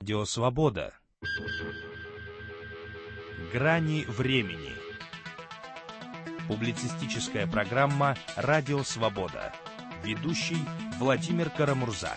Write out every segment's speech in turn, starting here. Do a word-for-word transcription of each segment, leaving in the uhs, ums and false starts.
Радио Свобода. Грани времени. Публицистическая программа «Радио Свобода». Ведущий Владимир Карамурза.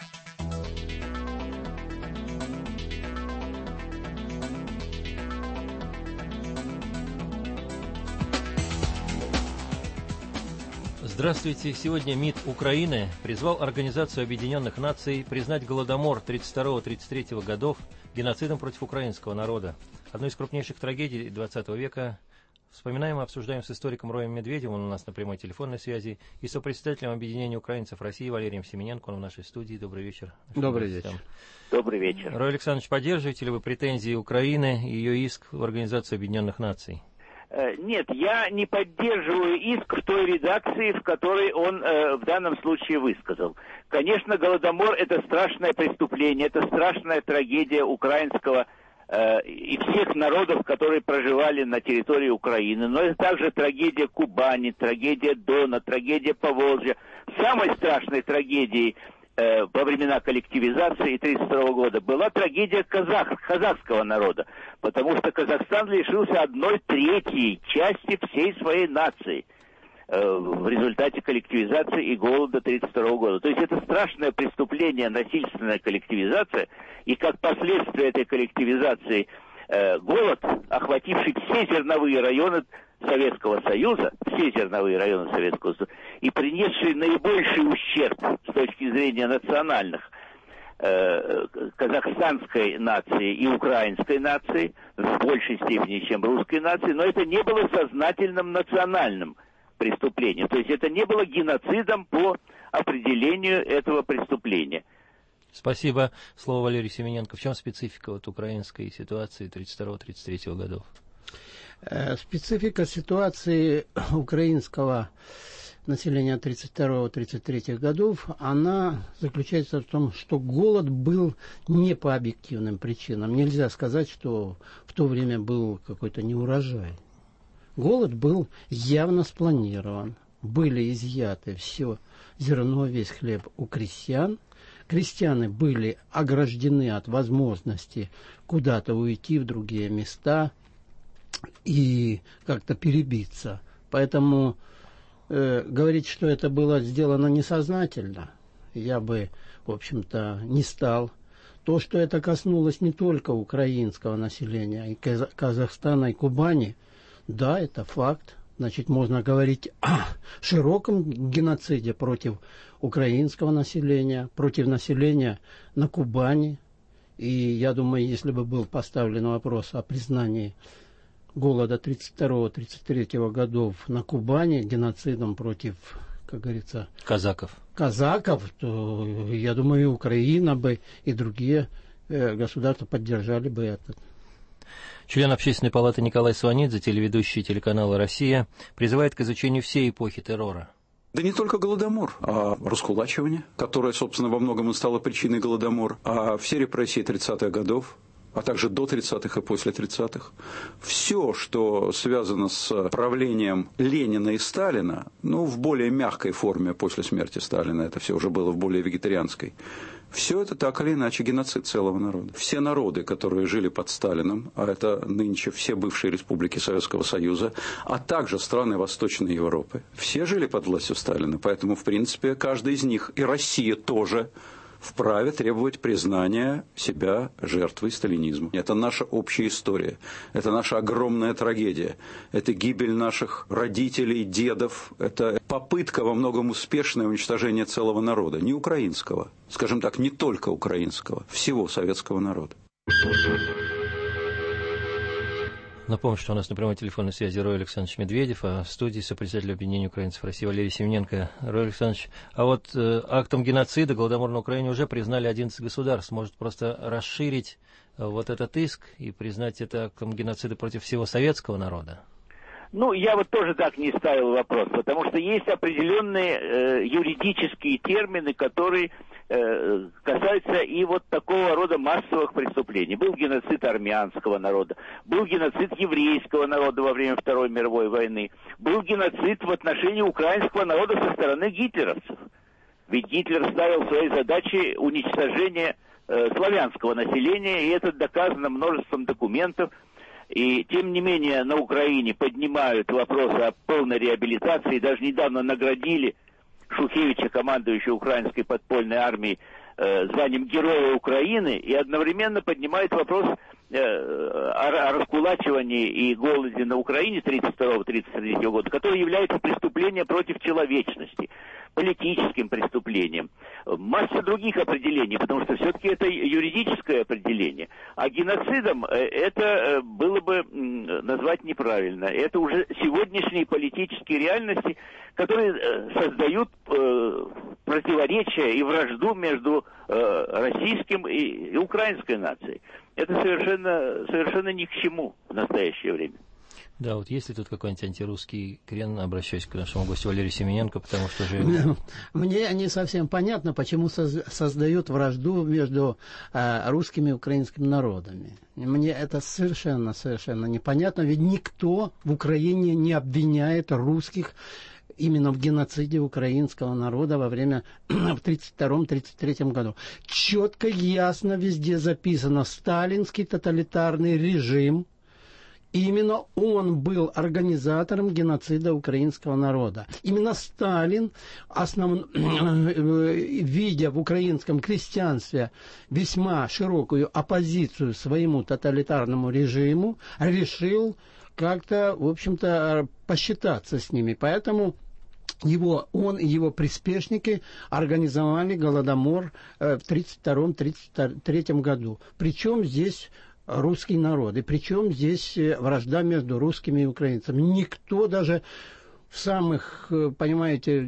Здравствуйте. Сегодня МИД Украины призвал Организацию Объединенных Наций признать Голодомор тридцать второго — тридцать третьего годов геноцидом против украинского народа. Одной из крупнейших трагедий двадцатого века. Вспоминаем и обсуждаем с историком Роем Медведевым, он у нас на прямой телефонной связи, и сопредседателем Объединения украинцев России Валерием Семененко, он в нашей студии. Добрый вечер. Добрый вечер. Добрый вечер. Рой Александрович, поддерживаете ли вы претензии Украины и ее иск в Организацию Объединенных Наций? Нет, я не поддерживаю иск в той редакции, в которой он э, в данном случае высказал. Конечно, Голодомор — это страшное преступление, это страшная трагедия украинского э, и всех народов, которые проживали на территории Украины. Но это также трагедия Кубани, трагедия Дона, трагедия Поволжья. Самой страшной трагедией э, во времена коллективизации тридцать второго года была трагедия казах, казахского народа. Потому что Казахстан лишился одной третьей части всей своей нации э, в результате коллективизации и голода тридцать второго года. То есть это страшное преступление, насильственная коллективизация, и как последствие этой коллективизации э, голод, охвативший все зерновые районы Советского Союза, все зерновые районы Советского Союза, и принесший наибольший ущерб с точки зрения национальных казахстанской нации и украинской нации в большей степени, чем русской нации, но это не было сознательным национальным преступлением. То есть это не было геноцидом по определению этого преступления. Спасибо. Слово Валерий Семененко. В чем специфика вот украинской ситуации тридцать второго — тридцать третьего годов? Специфика ситуации украинского населения тридцать второго — тридцать третьего годов, она заключается в том, что голод был не по объективным причинам. Нельзя сказать, что в то время был какой-то неурожай. Голод был явно спланирован. Были изъяты все зерно, весь хлеб у крестьян. Крестьяне были ограждены от возможности куда-то уйти в другие места и как-то перебиться. Поэтому говорить, что это было сделано несознательно, я бы, в общем-то, не стал. То, что это коснулось не только украинского населения, и Казахстана, и Кубани, да, это факт. Значит, можно говорить о широком геноциде против украинского населения, против населения на Кубани. И я думаю, если бы был поставлен вопрос о признании голода тридцать второго — тридцать третьего годов на Кубани геноцидом против, как говорится, казаков, казаков, то, я думаю, и Украина бы, и другие э, государства поддержали бы это. Член Общественной палаты Николай Сванидзе, телеведущий телеканала «Россия», призывает к изучению всей эпохи террора. Да не только Голодомор, а раскулачивание, которое, собственно, во многом и стало причиной Голодомора, а все репрессии тридцатых годов, а также до тридцатых и после тридцатых. Все, что связано с правлением Ленина и Сталина, ну, в более мягкой форме после смерти Сталина, это все уже было в более вегетарианской, все это так или иначе геноцид целого народа. Все народы, которые жили под Сталином, а это нынче все бывшие республики Советского Союза, а также страны Восточной Европы, все жили под властью Сталина, поэтому, в принципе, каждый из них, и Россия тоже, вправе требовать признания себя жертвой сталинизма. Это наша общая история, это наша огромная трагедия, это гибель наших родителей, дедов, это попытка во многом успешное уничтожения целого народа, не украинского, скажем так, не только украинского, всего советского народа. Напомню, что у нас на прямой телефонной связи Рой Александрович Медведев, а в студии сопредседатель Объединения украинцев России Валерий Семененко. Рой Александрович, а вот э, актом геноцида Голодомор на Украине уже признали одиннадцать государств. Может просто расширить э, вот этот иск и признать это актом геноцида против всего советского народа? Ну, я вот тоже так не ставил вопрос, потому что есть определенные э, юридические термины, которые э, касаются и вот такого рода массовых преступлений. Был геноцид армянского народа, был геноцид еврейского народа во время Второй мировой войны, был геноцид в отношении украинского народа со стороны гитлеровцев. Ведь Гитлер ставил своей задачей уничтожение э, славянского населения, и это доказано множеством документов. И тем не менее на Украине поднимают вопросы о полной реабилитации. Даже недавно наградили Шухевича, командующего украинской подпольной армией, э, званием Героя Украины, и одновременно поднимает вопрос э, о, о раскулачивании и голоде на Украине тридцать второго — тридцать третьего года, который является преступлением против человечности, политическим преступлением. Масса других определений, потому что все-таки это юридическое определение. А геноцидом это было бы назвать неправильно. Это уже сегодняшние политические реальности, которые создают противоречия и вражду между российским и украинской нацией. Это совершенно, совершенно ни к чему в настоящее время. Да, вот есть ли тут какой-нибудь антирусский крен, обращаюсь к нашему гостю Валерию Семененко, потому что же... Мне не совсем понятно, почему создают вражду между э, русскими и украинскими народами. Мне это совершенно, совершенно непонятно, ведь никто в Украине не обвиняет русских именно в геноциде украинского народа во время в тридцать втором — тридцать третьем году. Четко, ясно везде записано: сталинский тоталитарный режим. Именно он был организатором геноцида украинского народа. Именно Сталин, основ... видя в украинском крестьянстве весьма широкую оппозицию своему тоталитарному режиму, решил как-то, в общем-то, посчитаться с ними. Поэтому его, он и его приспешники организовали Голодомор в тридцать втором — тридцать третьем году. Причем здесь русский народ. И причем здесь вражда между русскими и украинцами. Никто даже в самых, понимаете,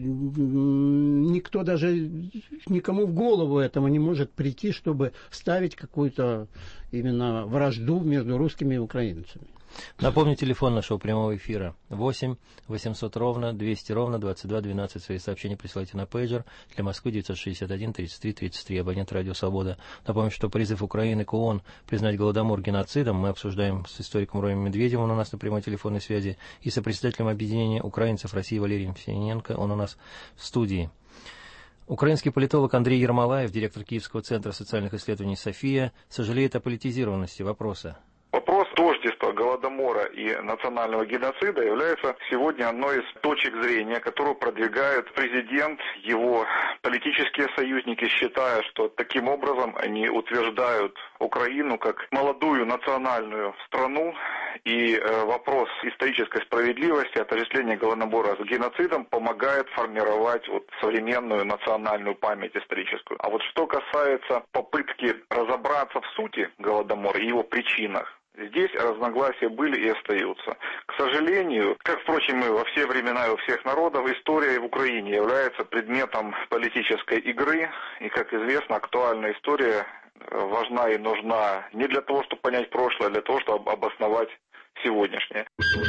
никто даже, никому в голову этому не может прийти, чтобы ставить какую-то именно вражду между русскими и украинцами. Напомню, телефон нашего прямого эфира восемь восемьсот ровно двести ровно двадцать два двенадцать. Свои сообщения присылайте на пейджер. Для Москвы девятьсот шестьдесят один тридцать три тридцать три. Абонент Радио Свобода. Напомню, что призыв Украины к ООН признать Голодомор геноцидом мы обсуждаем с историком Ромой Медведевым, он у нас на прямой телефонной связи, и сопредседателем объединения украинцев России Валерием Семененко, он у нас в студии. Украинский политолог Андрей Ермолаев, директор Киевского центра социальных исследований «София», сожалеет о политизированности вопроса. Вопрос тождества Голодомора и национального геноцида является сегодня одной из точек зрения, которую продвигает президент, его политические союзники, считая, что таким образом они утверждают Украину как молодую национальную страну, и э, вопрос исторической справедливости, отождествления Голодомора с геноцидом помогает формировать вот современную национальную память историческую. А вот что касается попытки разобраться в сути Голодомора и его причинах, здесь разногласия были и остаются. К сожалению, как, впрочем, и во все времена и у всех народов, история в Украине является предметом политической игры. И, как известно, актуальная история важна и нужна не для того, чтобы понять прошлое, а для того, чтобы обосновать сегодняшнее.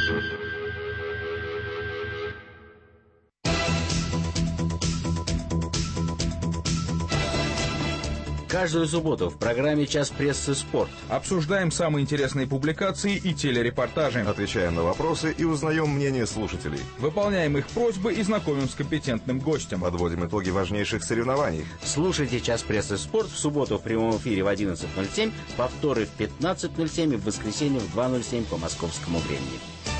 Каждую субботу в программе «Час прессы. Спорт» обсуждаем самые интересные публикации и телерепортажи. Отвечаем на вопросы и узнаем мнение слушателей. Выполняем их просьбы и знакомим с компетентным гостем. Подводим итоги важнейших соревнований. Слушайте «Час прессы. Спорт» в субботу в прямом эфире в одиннадцать ноль семь, повторы в пятнадцать ноль семь и в воскресенье в два ноль семь по московскому времени.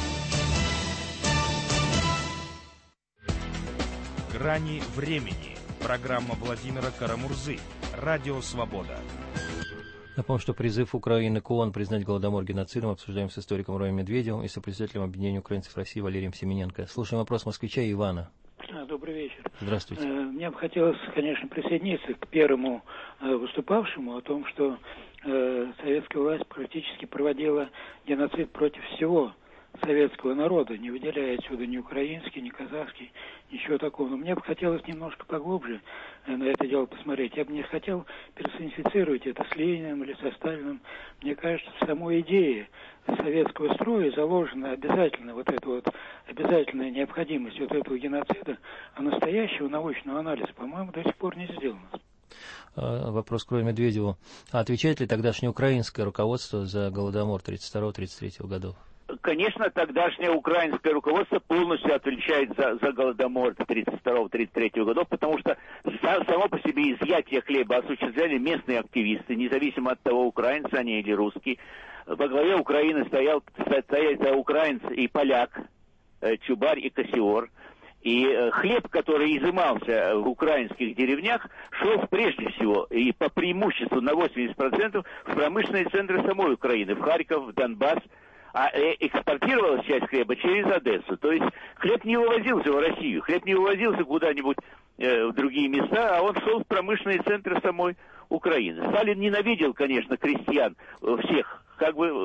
«Грани времени». Программа Владимира Карамурзы. Радио Свобода. Напомню, что призыв Украины к ООН признать Голодомор геноцидом обсуждаем с историком Ромой Медведевым и сопредседателем объединения украинцев России Валерием Семененко. Слушаем вопрос москвича Ивана. Добрый вечер. Здравствуйте. Мне бы хотелось, конечно, присоединиться к первому выступавшему о том, что советская власть практически проводила геноцид против всего советского народа, не выделяя отсюда ни украинский, ни казахский, ничего такого. Но мне бы хотелось немножко поглубже на это дело посмотреть. Я бы не хотел персонифицировать это с Лениным или со Сталиным. Мне кажется, в самой идее советского строя заложена обязательно вот эта вот обязательная необходимость вот этого геноцида, а настоящего научного анализа, по-моему, до сих пор не сделано. Вопрос к Роме Медведеву. А отвечает ли тогдашнее украинское руководство за Голодомор тридцать второго — тридцать третьего годов? конечно, тогдашнее украинское руководство полностью отвечает за, за Голодомор тридцать второго — тридцать третьего годов, потому что само по себе изъятие хлеба осуществляли местные активисты, независимо от того, украинцы они или русские. Во главе Украины стоял, стоял украинец и поляк, Чубарь и Кассиор. И хлеб, который изымался в украинских деревнях, шел прежде всего и по преимуществу на восемьдесят процентов в промышленные центры самой Украины, в Харьков, в Донбасс, а экспортировалась часть хлеба через Одессу. То есть хлеб не вывозился в Россию, хлеб не вывозился куда-нибудь э, в другие места, а он шел в промышленные центры самой Украины. Сталин ненавидел, конечно, крестьян всех. Как бы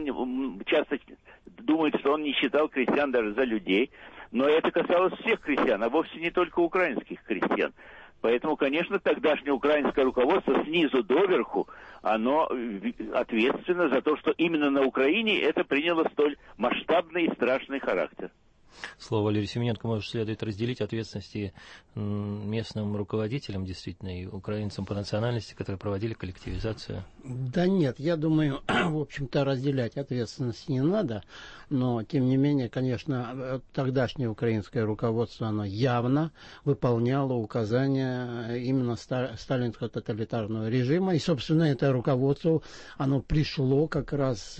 он часто думает, что он не считал крестьян даже за людей, но это касалось всех крестьян, а вовсе не только украинских крестьян. Поэтому, конечно, тогдашнее украинское руководство снизу доверху, оно ответственно за то, что именно на Украине это приняло столь масштабный и страшный характер. Слово Валерию Семененко, может, следует разделить ответственности местным руководителям, действительно, и украинцам по национальности, которые проводили коллективизацию? Да нет, я думаю, в общем-то, разделять ответственности не надо, но, тем не менее, конечно, тогдашнее украинское руководство, оно явно выполняло указания именно сталинского тоталитарного режима, и, собственно, это руководство, оно пришло как раз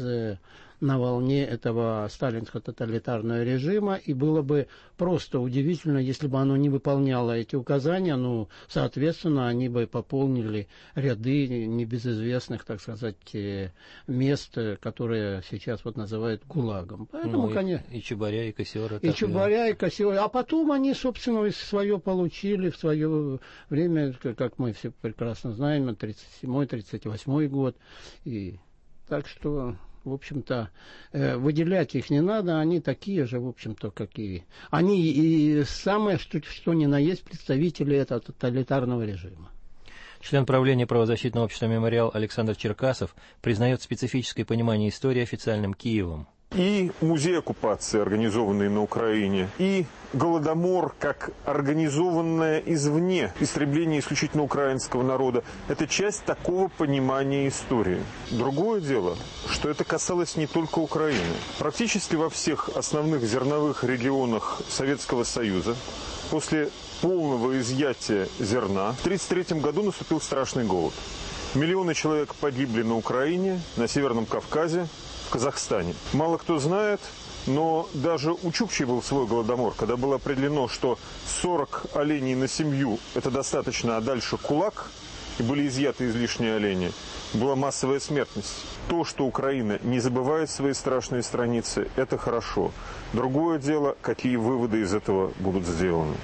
на волне этого сталинского тоталитарного режима, и было бы просто удивительно, если бы оно не выполняло эти указания, ну, соответственно, они бы пополнили ряды небезызвестных, так сказать, мест, которые сейчас вот называют ГУЛАГом. Поэтому, ну, конечно, и, и Чубаря, и Кассиора. И Чубаря, и Кассиора. А потом они, собственно, свое получили в свое время, как мы все прекрасно знаем, тридцать седьмой — тридцать восьмой год. И так что... В общем-то, э, выделять их не надо, они такие же, в общем-то, как и... Они и самое, что, что ни на есть, представители этого тоталитарного режима. Член правления правозащитного общества «Мемориал» Александр Черкасов признает специфическое понимание истории официальным Киевом. И музей оккупации, организованный на Украине, и Голодомор, как организованное извне истребление исключительно украинского народа, это часть такого понимания истории. Другое дело, что это касалось не только Украины. Практически во всех основных зерновых регионах Советского Союза после полного изъятия зерна в тысяча девятьсот тридцать третьем году наступил страшный голод. Миллионы человек погибли на Украине, на Северном Кавказе, в Казахстане. Мало кто знает, но даже у Чукчей был свой голодомор, когда было определено, что сорок оленей на семью – это достаточно, а дальше кулак, и были изъяты излишние олени, была массовая смертность. То, что Украина не забывает свои страшные страницы, это хорошо. Другое дело, какие выводы из этого будут сделаны.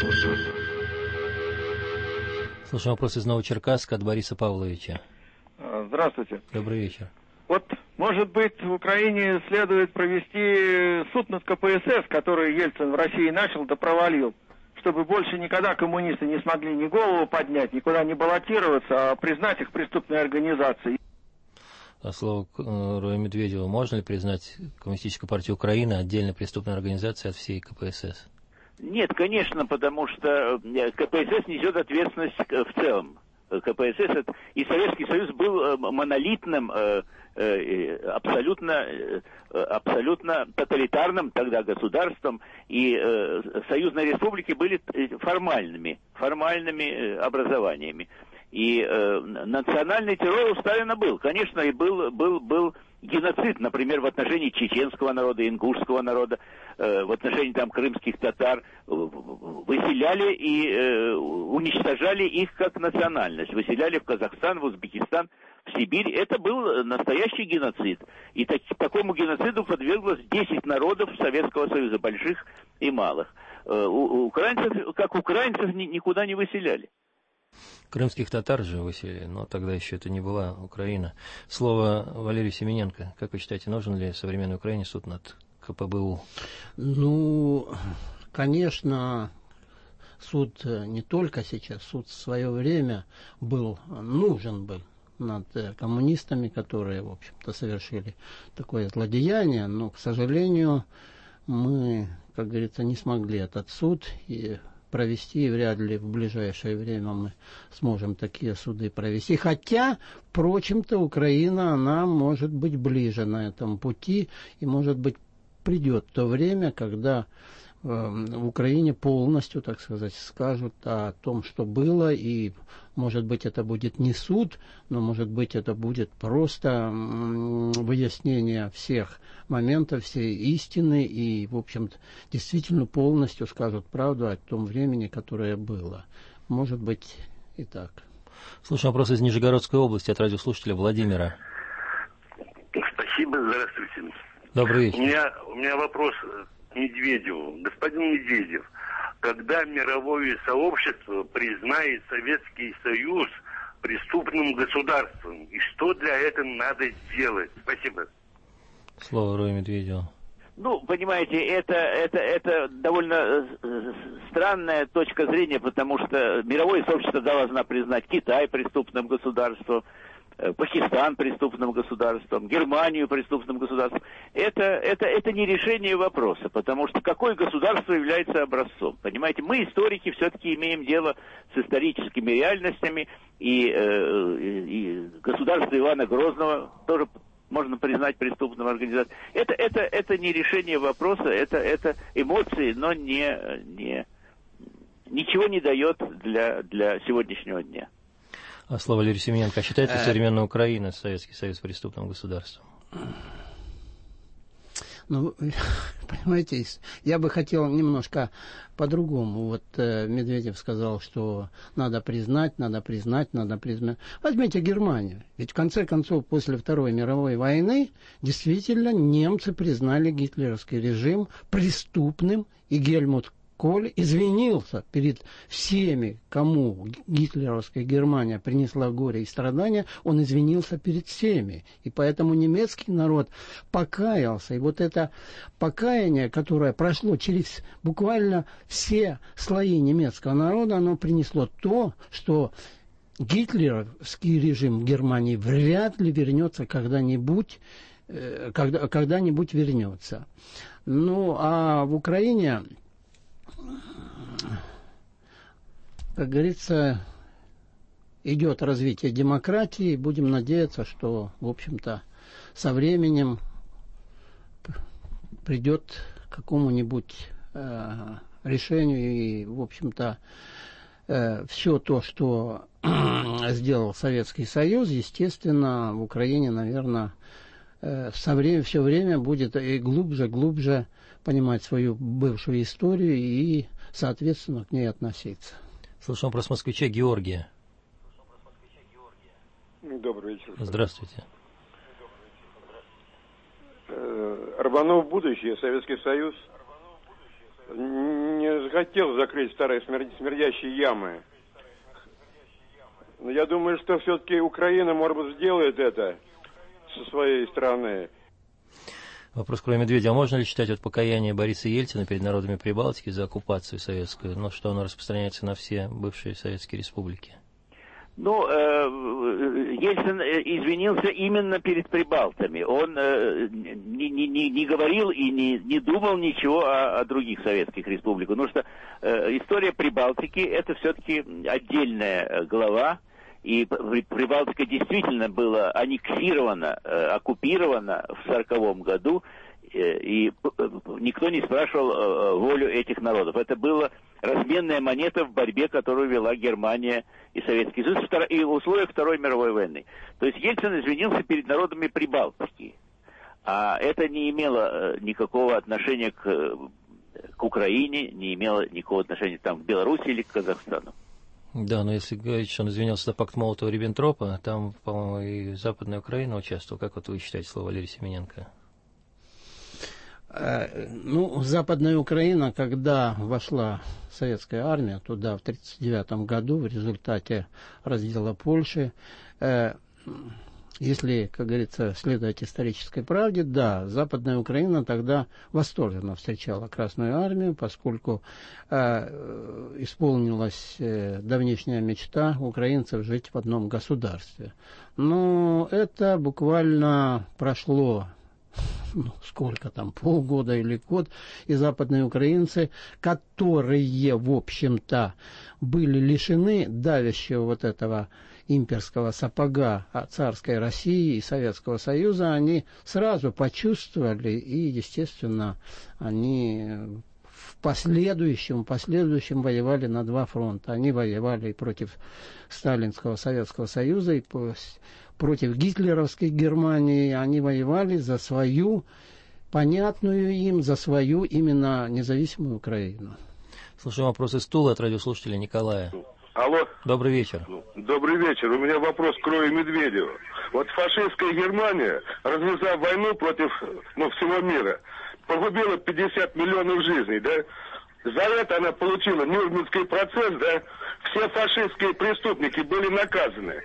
Слушаем вопрос из Новочеркасска от Бориса Павловича. Здравствуйте. Добрый вечер. Вот, может быть, в Украине следует провести суд над ка пэ эс эс, который Ельцин в России начал, да провалил, чтобы больше никогда коммунисты не смогли ни голову поднять, никуда не баллотироваться, а признать их преступной организацией. А слово Роя Медведева: можно ли признать Коммунистическую партию Украины отдельной преступной организацией от всей ка пэ эс эс? Нет, конечно, потому что ка пэ эс эс несет ответственность в целом. ка пэ эс эс это, и Советский Союз был монолитным, абсолютно, абсолютно тоталитарным тогда государством, и союзные республики были формальными, формальными образованиями. И национальный террор у Сталина был, конечно, и был, был, был геноцид, например, в отношении чеченского народа, ингушского народа, э, в отношении там крымских татар, выселяли и э, уничтожали их как национальность, выселяли в Казахстан, в Узбекистан, в Сибирь. Это был настоящий геноцид. И так, такому геноциду подверглось десять народов Советского Союза, больших и малых. Э, у, украинцев, как украинцев, ни, никуда не выселяли. Крымских татар же выселили, но тогда еще это не была Украина. Слово Валерию Семененко. Как вы считаете, нужен ли современной Украине суд над ка пэ бэ у? Ну, конечно, суд не только сейчас, суд в свое время был, нужен был над коммунистами, которые, в общем-то, совершили такое злодеяние, но, к сожалению, мы, как говорится, не смогли этот суд и провести, и вряд ли в ближайшее время мы сможем такие суды провести. Хотя, впрочем-то, Украина, она может быть ближе на этом пути, и, может быть, придет то время, когда э, в Украине полностью, так сказать, скажут о том, что было, и, может быть, это будет не суд, но, может быть, это будет просто э, выяснение всех моментов, всей истины, и, в общем-то, действительно полностью скажут правду о том времени, которое было. Может быть, и так. Слушаем вопрос из Нижегородской области от радиослушателя Владимира. Спасибо, здравствуйте. Добрый вечер. У меня, у меня вопрос к Медведеву. Господин Медведев, когда мировое сообщество признает Советский Союз преступным государством, и что для этого надо сделать? Спасибо. Слово Рою Медведеву. Ну, понимаете, это, это, это довольно странная точка зрения, потому что мировое сообщество должно признать Китай преступным государством, Пакистан преступным государством, Германию преступным государством. Это, это, это не решение вопроса, потому что какое государство является образцом? Понимаете, мы, историки, все-таки имеем дело с историческими реальностями, и, э, и государство Ивана Грозного тоже можно признать преступным организацией. Это, это, это не решение вопроса, это, это эмоции, но не, не, ничего не дает для, для сегодняшнего дня. А слово Валерий Семененко. А считает ли современная Украина Советский Союз преступным государством? Ну, понимаете, я бы хотел немножко по-другому. Вот э, Медведев сказал, что надо признать, надо признать, надо признать. Возьмите Германию. Ведь в конце концов, после Второй мировой войны, действительно немцы признали гитлеровский режим преступным, и Гельмут Коль извинился перед всеми, кому гитлеровская Германия принесла горе и страдания, он извинился перед всеми. И поэтому немецкий народ покаялся. И вот это покаяние, которое прошло через буквально все слои немецкого народа, оно принесло то, что гитлеровский режим Германии вряд ли вернется когда-нибудь, когда, когда-нибудь вернется. Ну, а в Украине, как говорится, идет развитие демократии. Будем надеяться, что, в общем-то, со временем придет к какому-нибудь э, решению. И, в общем-то, э, все то, что сделал Советский Союз, естественно, в Украине, наверное, э, со временем, все время будет и глубже, глубже понимать свою бывшую историю и, соответственно, к ней относиться. Слушаем вопрос москвича Георгия. Добрый вечер. Здравствуйте. Рванув в будущее, Советский Союз не захотел закрыть старые смердящие ямы. Но я думаю, что все-таки Украина, может быть, сделает это со своей стороны. Вопрос к Рою Медведеву. А можно ли считать вот покаяние Бориса Ельцина перед народами Прибалтики за оккупацию советскую, но что оно распространяется на все бывшие советские республики? Ну, э, Ельцин извинился именно перед прибалтами. Он э, не, не, не говорил и не, не думал ничего о, о других советских республиках. Потому что э, история Прибалтики — это все-таки отдельная глава. И Прибалтика действительно была аннексирована, э, оккупирована в сороковом году, э, и никто не спрашивал э, волю этих народов. Это была разменная монета в борьбе, которую вела Германия и Советский Союз и в условиях Второй мировой войны. То есть Ельцин извинился перед народами Прибалтики, а это не имело э, никакого отношения к, к Украине, не имело никакого отношения там, к Беларуси или к Казахстану. Да, но если говорить, что он извинялся за пакт Молотова-Риббентропа, там, по-моему, и Западная Украина участвовала. Как вот вы считаете, слово Валерий Семененко? Ну, Западная Украина, когда вошла советская армия туда в тысяча девятьсот тридцать девятом году в результате раздела Польши, если, как говорится, следовать исторической правде, да, Западная Украина тогда восторженно встречала Красную Армию, поскольку э, исполнилась э, давнишняя мечта украинцев жить в одном государстве. Но это буквально прошло ну, сколько там, полгода или год, и западные украинцы, которые, в общем-то, были лишены давящего вот этого имперского сапога царской России и Советского Союза, они сразу почувствовали, и, естественно, они в последующем, в последующем воевали на два фронта. Они воевали и против Сталинского Советского Союза, и против гитлеровской Германии. Они воевали за свою, понятную им, за свою именно независимую Украину. Слушаем вопрос из Тулы от радиослушателя Николая. Алло. Добрый вечер. Добрый вечер. У меня вопрос к Рою Медведеву. Вот фашистская Германия, развязав войну против ну, всего мира, погубила пятьдесят миллионов жизней, да? За это она получила Нюрнбергский процесс, да? Все фашистские преступники были наказаны.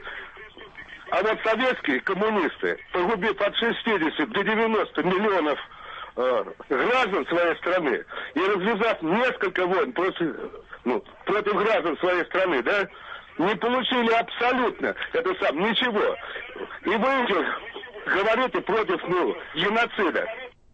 А вот советские коммунисты, погубив от шестидесяти до девяноста миллионов э, граждан своей страны и развязав несколько войн против, ну, против граждан своей страны, да, не получили абсолютно это сам ничего. И вы говорите против, ну, геноцида.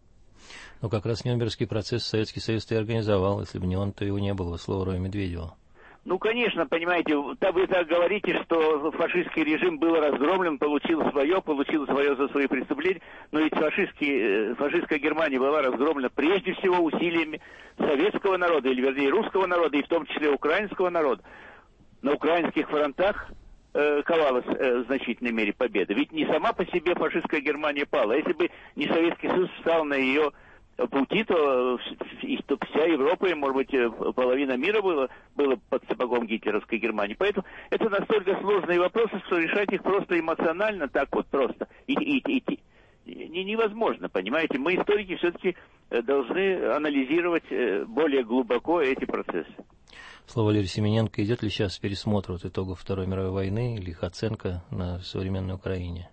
Ну, как раз Нюрнбергский процесс Советский Союз-то и организовал. Если бы не он, то его не было, слово Роя Медведева. Ну, конечно, понимаете, вы так говорите, что фашистский режим был разгромлен, получил свое, получил свое за свои преступления, но ведь фашистский, фашистская Германия была разгромлена прежде всего усилиями советского народа, или вернее русского народа, и в том числе украинского народа. На украинских фронтах э, ковалась э, в значительной мере победа. Ведь не сама по себе фашистская Германия пала. Если бы не Советский Союз встал на ее пути, то, то вся Европа, и, может быть, половина мира было, было под сапогом гитлеровской Германии. Поэтому это настолько сложные вопросы, что решать их просто эмоционально, так вот просто, и, и, и, и, невозможно, понимаете. Мы, историки, все-таки должны анализировать более глубоко эти процессы. Слово Валерий Семененко. Идет ли сейчас пересмотр вот итогов Второй мировой войны или их оценка на современной Украине?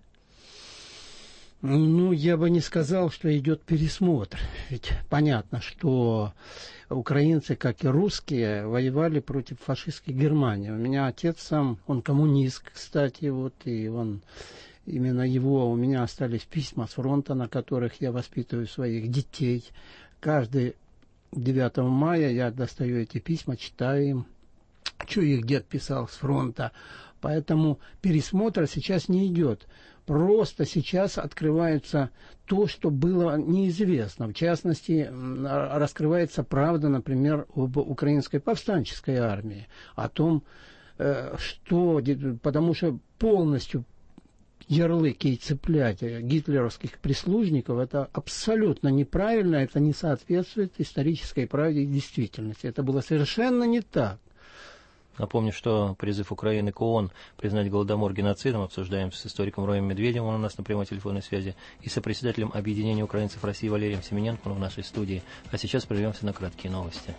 Ну, я бы не сказал, что идет пересмотр. Ведь понятно, что украинцы, как и русские, воевали против фашистской Германии. У меня отец сам, он коммунист, кстати, вот, и он, именно его, у меня остались письма с фронта, на которых я воспитываю своих детей. Каждый девятого мая я достаю эти письма, читаю им, что их дед писал с фронта. Поэтому пересмотра сейчас не идет. Просто сейчас открывается то, что было неизвестно. В частности, раскрывается правда, например, об украинской повстанческой армии. О том, что... Потому что полностью ярлыки цеплять гитлеровских прислужников, это абсолютно неправильно, это не соответствует исторической правде и действительности. Это было совершенно не так. Напомню, что призыв Украины к ООН признать Голодомор геноцидом обсуждаем с историком Роем Медведевым, он у нас на прямой телефонной связи, и сопредседателем Объединения украинцев России Валерием Семененко, он в нашей студии. А сейчас прервемся на краткие новости.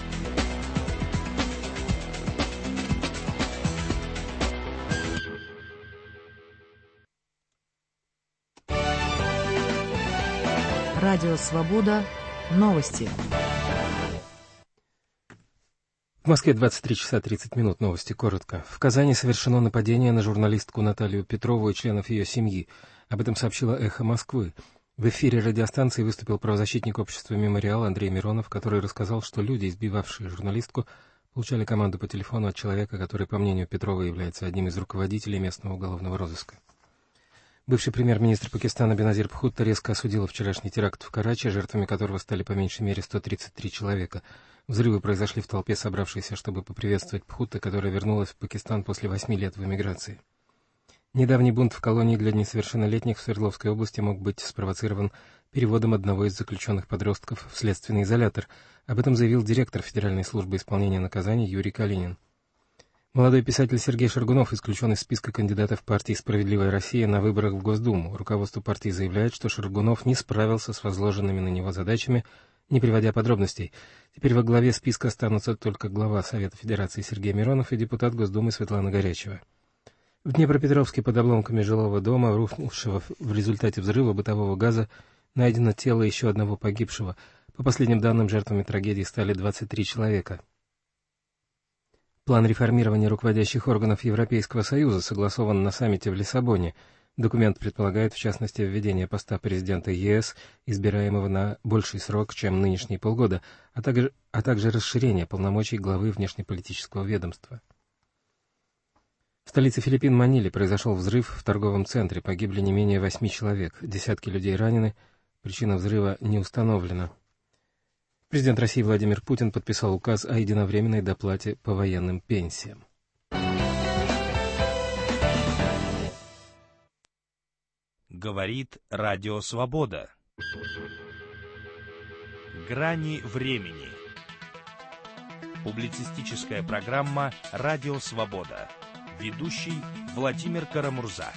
Радио «Свобода». Новости. В Москве двадцать три часа тридцать минут. Новости коротко. В Казани совершено нападение на журналистку Наталью Петрову и членов ее семьи. Об этом сообщила «Эхо Москвы». В эфире радиостанции выступил правозащитник общества «Мемориал» Андрей Миронов, который рассказал, что люди, избивавшие журналистку, получали команду по телефону от человека, который, по мнению Петрова, является одним из руководителей местного уголовного розыска. Бывший премьер-министр Пакистана Беназир Бхутто резко осудил вчерашний теракт в Карачи, жертвами которого стали по меньшей мере сто тридцать три человека. Взрывы произошли в толпе, собравшейся, чтобы поприветствовать Бхутто, которая вернулась в Пакистан после восьми лет в эмиграции. Недавний бунт в колонии для несовершеннолетних в Свердловской области мог быть спровоцирован переводом одного из заключенных подростков в следственный изолятор. Об этом заявил директор Федеральной службы исполнения наказаний Юрий Калинин. Молодой писатель Сергей Шаргунов исключен из списка кандидатов партии «Справедливая Россия» на выборах в Госдуму. Руководство партии заявляет, что Шаргунов не справился с возложенными на него задачами, не приводя подробностей. Теперь во главе списка останутся только глава Совета Федерации Сергей Миронов и депутат Госдумы Светлана Горячева. В Днепропетровске под обломками жилого дома, рухнувшего в результате взрыва бытового газа, найдено тело еще одного погибшего. По последним данным, жертвами трагедии стали двадцать три человека. План реформирования руководящих органов Европейского Союза согласован на саммите в Лиссабоне. Документ предполагает, в частности, введение поста президента ЕС, избираемого на больший срок, чем нынешние полгода, а также, а также расширение полномочий главы внешнеполитического ведомства. В столице Филиппин Маниле произошел взрыв в торговом центре. Погибли не менее восьми человек. Десятки людей ранены. Причина взрыва не установлена. Президент России Владимир Путин подписал указ о единовременной доплате по военным пенсиям. Говорит Радио Свобода. Грани времени. Публицистическая программа «Радио Свобода». Ведущий Владимир Карамурза.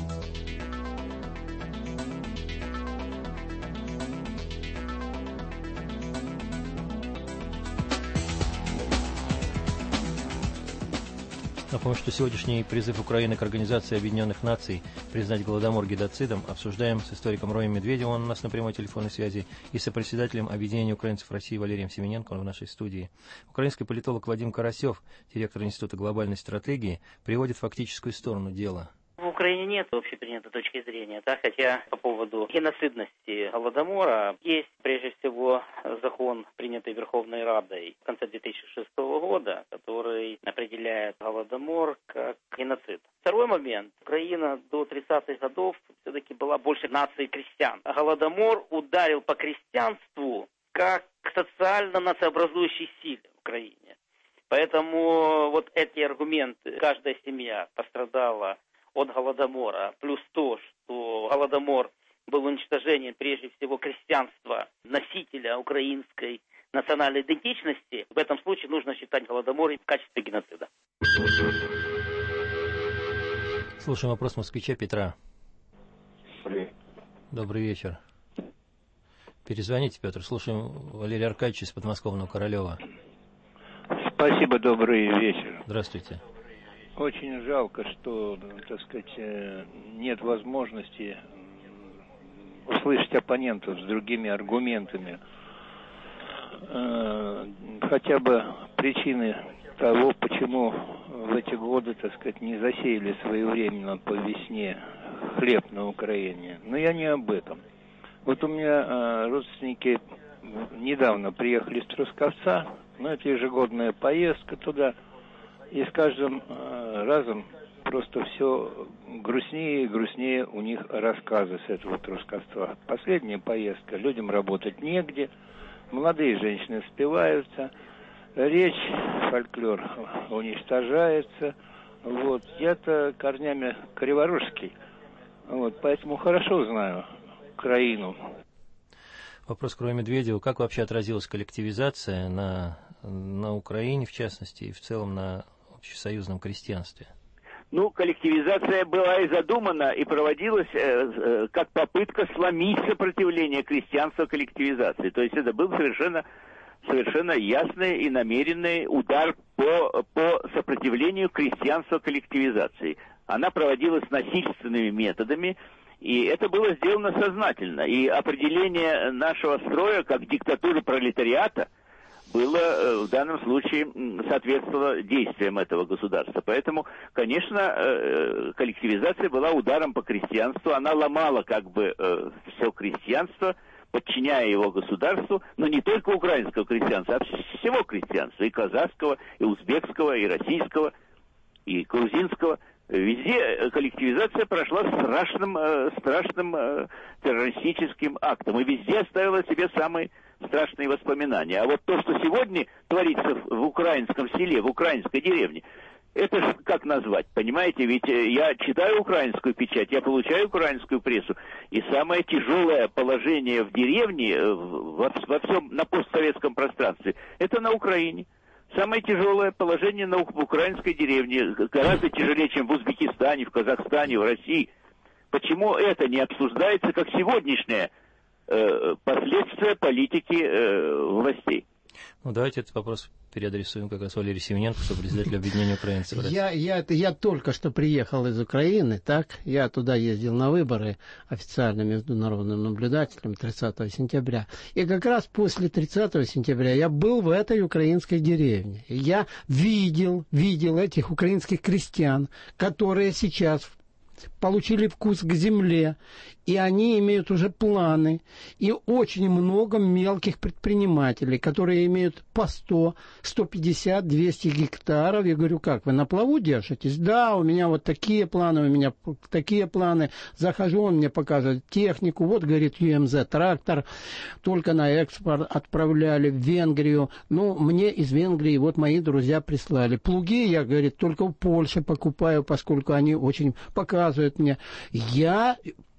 Напомню, что сегодняшний призыв Украины к Организации Объединенных Наций признать Голодомор геноцидом обсуждаем с историком Роем Медведевым, он у нас на прямой телефонной связи, и сопредседателем Объединения украинцев России Валерием Семененко, он в нашей студии. Украинский политолог Вадим Карасев, директор Института глобальной стратегии, приводит фактическую сторону дела. В Украине нет общепринятой точки зрения, да, хотя по поводу геноцидности Голодомора есть прежде всего закон, принятый Верховной Радой в конце две тысячи шестого года, который определяет Голодомор как геноцид. Второй момент. Украина до тридцатых годов все-таки была больше нацией крестьян. Голодомор ударил по крестьянству как социально нациообразующей силе в Украине. Поэтому вот эти аргументы, каждая семья пострадала от Голодомора, плюс то, что Голодомор был уничтожением прежде всего крестьянства, носителя украинской национальной идентичности, в этом случае нужно считать Голодомор в качестве геноцида. Слушаем вопрос москвича Петра. Добрый вечер. Перезвоните, Петр. Слушаем Валерия Аркадьевича из подмосковного Королева. Спасибо, добрый вечер. Здравствуйте. Очень жалко, что, так сказать, нет возможности услышать оппонентов с другими аргументами. Хотя бы причины того, почему в эти годы, так сказать, не засеяли своевременно по весне хлеб на Украине. Но я не об этом. Вот у меня родственники недавно приехали из Трусковца, но это ежегодная поездка туда. И с каждым э, разом просто все грустнее и грустнее у них рассказы с этого Трусковства. Последняя поездка, людям работать негде, молодые женщины спиваются, речь, фольклор уничтожается. Вот. Я-то корнями криворужский, вот, поэтому хорошо знаю Украину. Вопрос к Рою Медведеву. Как вообще отразилась коллективизация на, на Украине, в частности, и в целом на общесоюзном крестьянстве? Ну, коллективизация была и задумана, и проводилась э, э, как попытка сломить сопротивление крестьянства коллективизации. То есть это был совершенно, совершенно ясный и намеренный удар по, по сопротивлению крестьянства коллективизации. Она проводилась насильственными методами, и это было сделано сознательно. И определение нашего строя как диктатуры пролетариата было в данном случае соответствовало действиям этого государства. Поэтому, конечно, коллективизация была ударом по крестьянству. Она ломала как бы все крестьянство, подчиняя его государству, но не только украинского крестьянства, а всего крестьянства, и казахского, и узбекского, и российского, и грузинского. Везде коллективизация прошла страшным, страшным террористическим актом, и везде оставила себе самые страшные воспоминания. А вот то, что сегодня творится в украинском селе, в украинской деревне, это ж как назвать, понимаете? Ведь я читаю украинскую печать, я получаю украинскую прессу, и самое тяжелое положение в деревне, во, во всем, на постсоветском пространстве, это на Украине. Самое тяжелое положение на, в украинской деревне, гораздо тяжелее, чем в Узбекистане, в Казахстане, в России. Почему это не обсуждается как сегодняшнее э, последствия политики э, властей? Ну, давайте этот вопрос переадресуем как раз Валерию Семененко, председателю Объединения украинцев. Я, я, я только что приехал из Украины, так? Я туда ездил на выборы официально международным наблюдателем тридцатого сентября. И как раз после тридцатого сентября я был в этой украинской деревне. И я видел, видел этих украинских крестьян, которые сейчас получили вкус к земле, и они имеют уже планы. И очень много мелких предпринимателей, которые имеют по сто, сто пятьдесят, двести гектаров. Я говорю, как, вы на плаву держитесь? Да, у меня вот такие планы, у меня такие планы. Захожу, он мне показывает технику. Вот, говорит, ю эм зет трактор, только на экспорт отправляли в Венгрию. Ну, мне из Венгрии вот мои друзья прислали. Плуги, я, говорит, только в Польше покупаю, поскольку они очень показывают мне. Я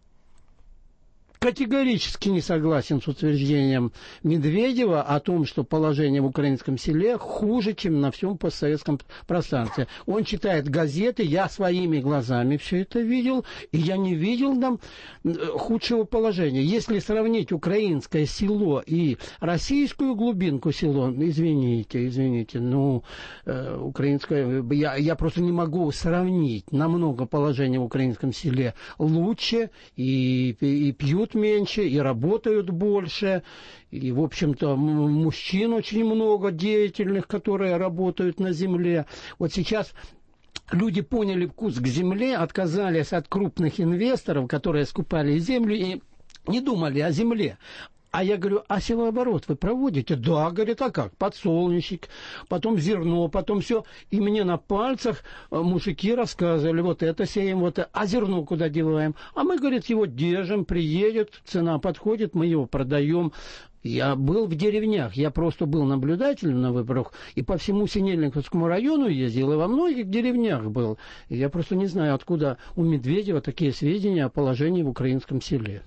категорически не согласен с утверждением Медведева о том, что положение в украинском селе хуже, чем на всем постсоветском пространстве. Он читает газеты, я своими глазами все это видел, и я не видел там худшего положения. Если сравнить украинское село и российскую глубинку село, извините, извините, ну, э, украинское, я, я просто не могу сравнить. Намного положение в украинском селе лучше, и, и пьют меньше, и работают больше, и, в общем-то, мужчин очень много деятельных, которые работают на земле. Вот сейчас люди поняли вкус к земле, отказались от крупных инвесторов, которые скупали землю и не думали о земле. А я говорю, а севооборот вы проводите? Да, говорит, а как? Подсолнечник, потом зерно, потом все. И мне на пальцах мужики рассказывали, вот это сеем, вот это. А зерно куда деваем? А мы, говорит, его держим, приедет, цена подходит, мы его продаем. Я был в деревнях, я просто был наблюдателем на выборах, и по всему Синельниковскому району ездил, и во многих деревнях был. И я просто не знаю, откуда у Медведева такие сведения о положении в украинском селе.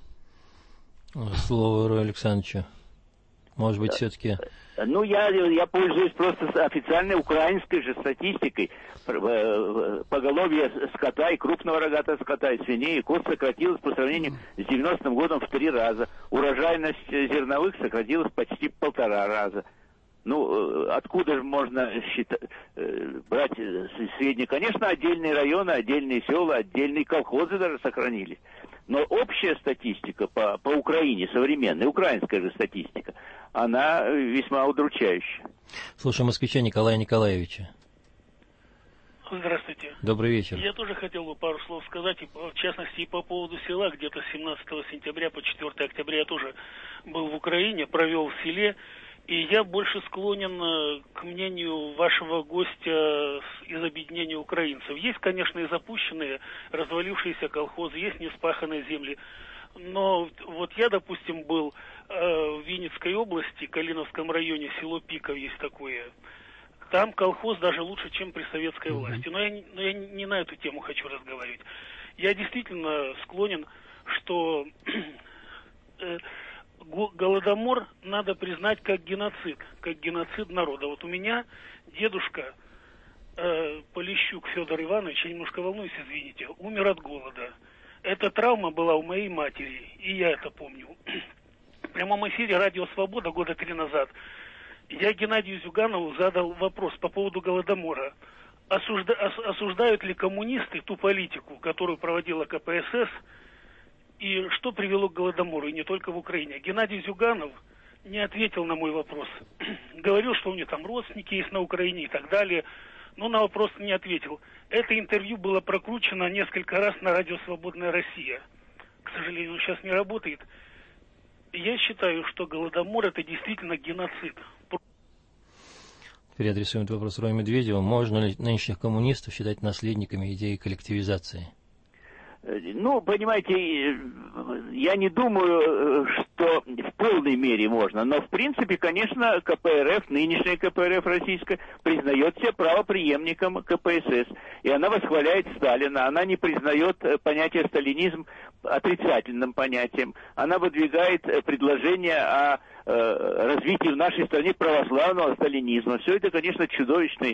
Слово Рою Александровичу. Может быть, все-таки... Ну, я, я пользуюсь просто официальной украинской же статистикой. Поголовье скота и крупного рогатого скота, и свиней, и коз сократилось по сравнению с девяностым годом в три раза. Урожайность зерновых сократилась почти в полтора раза. Ну, откуда же можно считать, брать средние? Конечно, отдельные районы, отдельные села, отдельные колхозы даже сохранились. Но общая статистика по, по Украине, современная, украинская же статистика, она весьма удручающая. Слушаем москвича Николая Николаевича. Здравствуйте. Добрый вечер. Я тоже хотел бы пару слов сказать, и, в частности, и по поводу села. Где-то с семнадцатого сентября по четвёртое октября я тоже был в Украине, провел в селе. И я больше склонен к мнению вашего гостя из объединения украинцев. Есть, конечно, и запущенные, развалившиеся колхозы, есть невспаханные земли. Но вот я, допустим, был э, в Винницкой области, Калиновском районе, село Пиков есть такое. Там колхоз даже лучше, чем при советской власти. Но я, но я не на эту тему хочу разговаривать. Я действительно склонен, что... Э, Голодомор надо признать как геноцид, как геноцид народа. Вот у меня дедушка э, Полищук Федор Иванович, я немножко волнуюсь, извините, умер от голода. Эта травма была у моей матери, и я это помню. В прямом эфире «Радио Свобода» года три назад я Геннадию Зюганову задал вопрос по поводу Голодомора. Осужда, ос, осуждают ли коммунисты ту политику, которую проводила ка пэ эс эс, и что привело к Голодомору, и не только в Украине. Геннадий Зюганов не ответил на мой вопрос. Говорил, что у него там родственники есть на Украине и так далее, но на вопрос не ответил. Это интервью было прокручено несколько раз на радио «Свободная Россия». К сожалению, он сейчас не работает. Я считаю, что Голодомор – это действительно геноцид. Теперь адресуем этот вопрос Рою Медведеву. Можно ли нынешних коммунистов считать наследниками идеи коллективизации? Ну, понимаете, я не думаю, что в полной мере можно, но в принципе, конечно, ка пэ эр эф, нынешняя ка пэ эр эф российская, признает себя правопреемником ка пэ эс эс, и она восхваляет Сталина, она не признает понятие сталинизм отрицательным понятием, она выдвигает предложение о развитии в нашей стране православного сталинизма. Все это, конечно, чудовищные,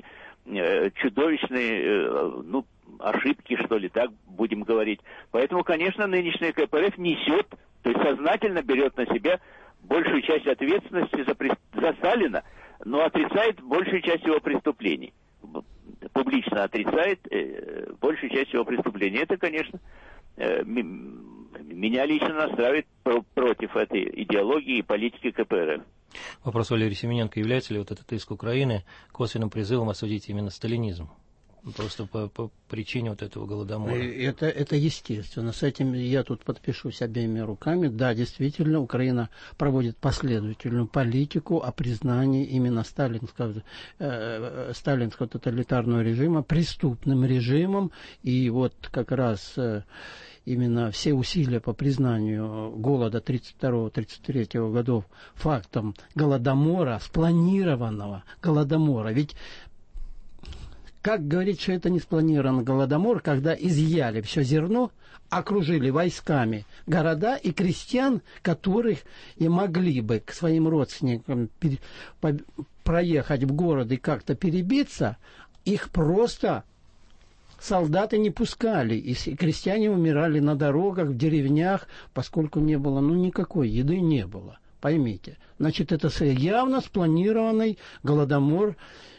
чудовищные, ну, ошибки, что ли, так будем говорить. Поэтому, конечно, нынешняя ка пэ эр эф несет, то есть сознательно берет на себя большую часть ответственности за, за Сталина, но отрицает большую часть его преступлений. Публично отрицает э, большую часть его преступлений. Это, конечно, э, меня лично настраивает про против этой идеологии и политики ка пэ эр эф. Вопрос Валерия Семененко. Является ли вот этот иск Украины косвенным призывом осудить именно сталинизм? Просто по, по причине вот этого голодомора. Это, это естественно. С этим я тут подпишусь обеими руками. Да, действительно, Украина проводит последовательную политику о признании именно сталинского, э, сталинского тоталитарного режима преступным режимом. И вот как раз э, именно все усилия по признанию голода тридцать второго тридцать третьего годов фактом голодомора, спланированного голодомора. Ведь как говорить, что это не спланированный голодомор, когда изъяли все зерно, окружили войсками города и крестьян, которых и могли бы к своим родственникам проехать в город и как-то перебиться, их просто солдаты не пускали, и крестьяне умирали на дорогах, в деревнях, поскольку не было, ну, никакой еды не было, поймите. Значит, это явно спланированный голодомор,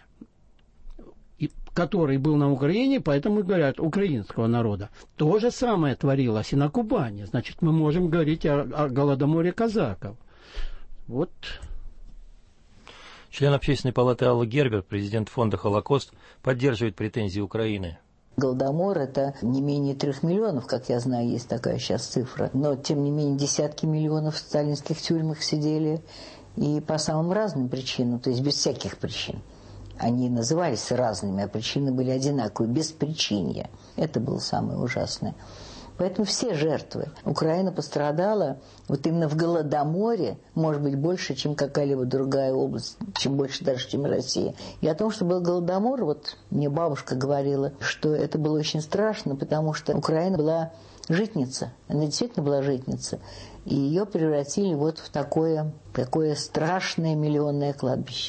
который был на Украине, поэтому говорят, украинского народа. То же самое творилось и на Кубани. Значит, мы можем говорить о, о голодоморе казаков. Вот. Член Общественной палаты Алла Гербер, президент фонда «Холокост», поддерживает претензии Украины. Голодомор – это не менее трех миллионов, как я знаю, есть такая сейчас цифра. Но, тем не менее, десятки миллионов в сталинских тюрьмах сидели и по самым разным причинам, то есть без всяких причин. Они назывались разными, а причины были одинаковые, без причинья. Это было самое ужасное. Поэтому все жертвы. Украина пострадала вот именно в Голодоморе, может быть, больше, чем какая-либо другая область, чем больше даже, чем Россия. И о том, что был Голодомор, вот мне бабушка говорила, что это было очень страшно, потому что Украина была житница. Она действительно была житница. И ее превратили вот в такое, такое страшное миллионное кладбище.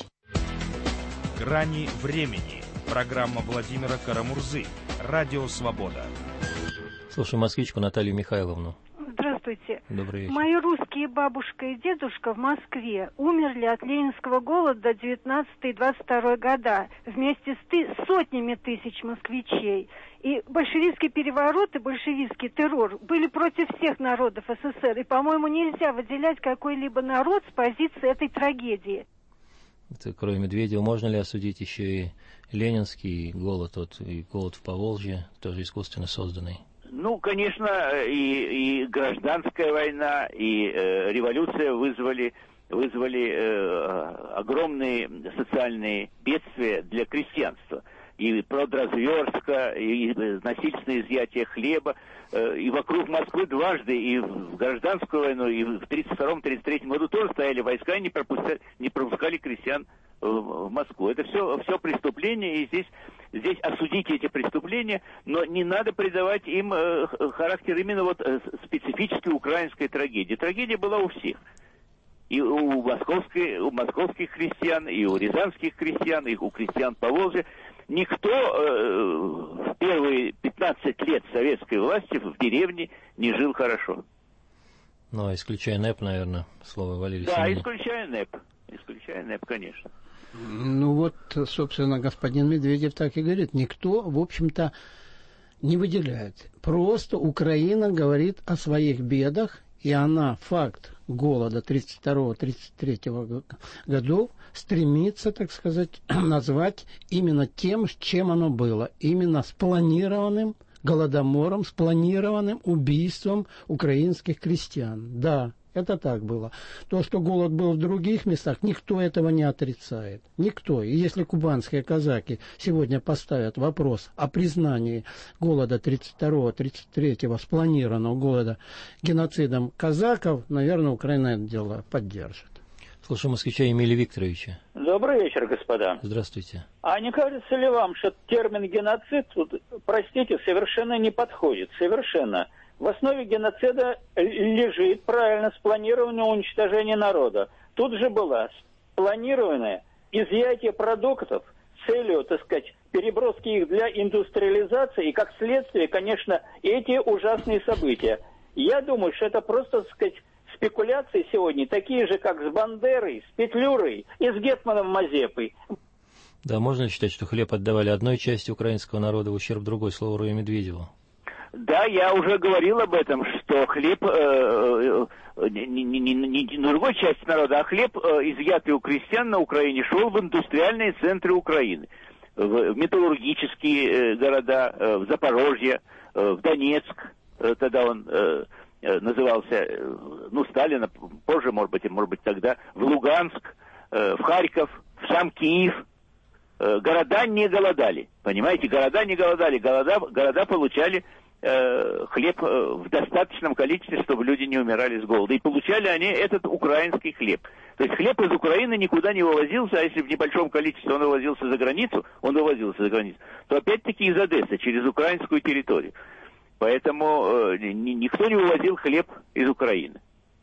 «Грани времени». Программа Владимира Карамурзы. Радио «Свобода». Слушаем москвичку Наталью Михайловну. Здравствуйте. Добрый вечер. Мои русские бабушка и дедушка в Москве умерли от ленинского голода девятнадцатый и двадцать второй года вместе с ты- сотнями тысяч москвичей. И большевистский переворот и большевистский террор были против всех народов СССР. И, по-моему, нельзя выделять какой-либо народ с позиции этой трагедии. Это, кроме Медведева, можно ли осудить еще и ленинский голод, вот, и голод в Поволжье, тоже искусственно созданный? Ну, конечно, и, и гражданская война, и э, революция вызвали, вызвали э, огромные социальные бедствия для крестьянства. И продразверстка, и насильственное изъятие хлеба, э, и вокруг Москвы дважды, и в гражданскую войну, и в тридцать втором тридцать третьем году тоже стояли войска и не пропускали, не пропускали крестьян в Москву. Это все, все преступления, и здесь, здесь осудите эти преступления, но не надо придавать им э, характер именно вот э, специфической украинской трагедии. Трагедия была у всех. И у, московской, у московских крестьян, и у рязанских крестьян, и у крестьян Поволжья. Никто э, в первые пятнадцать лет советской власти в деревне не жил хорошо. Ну, исключая НЭП, наверное, слово Валерий Да, Семенин. исключая НЭП. Исключая НЭП, конечно. Ну вот, собственно, господин Медведев так и говорит. Никто, в общем-то, не выделяет. Просто Украина говорит о своих бедах, и она факт голода тридцать второго тридцать третьего годов стремится, так сказать, назвать именно тем, чем оно было. Именно спланированным голодомором, спланированным убийством украинских крестьян. Да, это так было. То, что голод был в других местах, никто этого не отрицает. Никто. И если кубанские казаки сегодня поставят вопрос о признании голода тридцать второго тридцать третьего, спланированного голода геноцидом казаков, наверное, Украина это дело поддержит. Слушаем москвича Емеля Викторовича. Добрый вечер, господа. Здравствуйте. А не кажется ли вам, что термин геноцид, тут, простите, совершенно не подходит? Совершенно. В основе геноцида лежит правильно спланированное уничтожение народа. Тут же было спланированное изъятие продуктов с целью, так сказать, переброски их для индустриализации и, как следствие, конечно, эти ужасные события. Я думаю, что это просто, так сказать, спекуляции сегодня, такие же, как с Бандерой, с Петлюрой и с Гетманом Мазепой. Да, можно ли считать, что хлеб отдавали одной части украинского народа в ущерб другой, слово Рою Медведеву? Да, я уже говорил об этом, что хлеб э, э, не, не, не, не на другой части народа, а хлеб, э, изъятый у крестьян на Украине, шел в индустриальные центры Украины. в металлургические города, в Запорожье, в Донецк, тогда он назывался, ну, Сталина, позже, может быть, может быть, тогда, в Луганск, в Харьков, в сам Киев. Города не голодали, понимаете, города не голодали, города, города получали э, хлеб в достаточном количестве, чтобы люди не умирали с голода. И получали они этот украинский хлеб. То есть хлеб из Украины никуда не вывозился, а если в небольшом количестве он вывозился за границу, он вывозился за границу, то опять-таки из Одессы, через украинскую территорию. Поэтому э, никто не вывозил хлеб из Украины.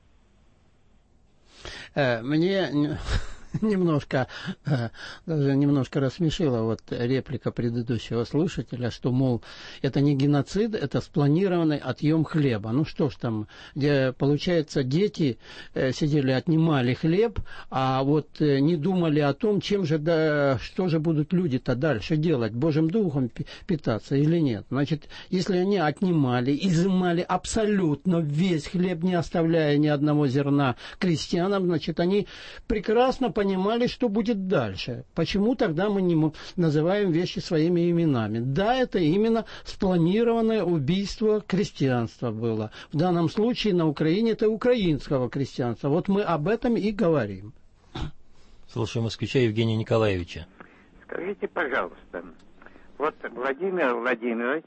Мне немножко, даже немножко рассмешила вот реплика предыдущего слушателя, что, мол, это не геноцид, это спланированный отъем хлеба. Ну что ж там, где, получается, дети сидели, отнимали хлеб, а вот не думали о том, чем же, да, что же будут люди-то дальше делать, Божьим Духом питаться или нет. Значит, если они отнимали, изымали абсолютно весь хлеб, не оставляя ни одного зерна крестьянам, значит, они прекрасно понимали, понимали, что будет дальше. Почему тогда мы не называем вещи своими именами? Да, это именно спланированное убийство крестьянства было. В данном случае на Украине это украинского крестьянства. Вот мы об этом и говорим. Слушаем москвича Евгения Николаевича. Скажите, пожалуйста, вот Владимир Владимирович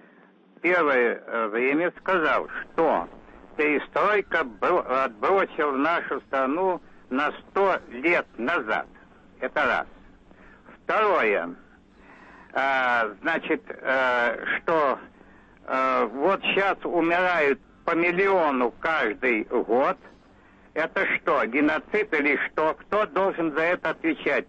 первое время сказал, что перестройка отбросила нашу страну на сто лет назад. Это раз. Второе. А, значит, а, что а, вот сейчас умирают по миллиону каждый год. Это что, геноцид или что? Кто должен за это отвечать?